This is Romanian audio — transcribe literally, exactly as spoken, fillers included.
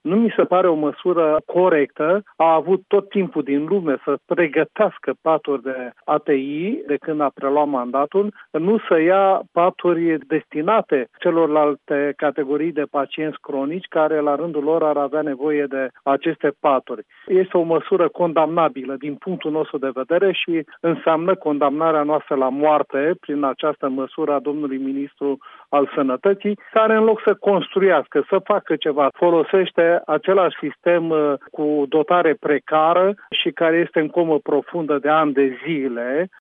Nu mi se pare o măsură corectă. A avut tot timpul din lume să pregătească paturi de A T I de când a preluat mandatul, nu să ia paturi destinate celorlalte categorii de pacienți cronici care la rândul lor ar avea nevoie de aceste paturi. Este o măsură condamnabilă din punctul nostru de vedere și înseamnă condamnarea noastră la moarte prin această măsură a domnului ministru al Sănătății, care în loc să construiască, să facă ceva, folosește același sistem cu dotare precară și care este în comă profundă de ani de zile.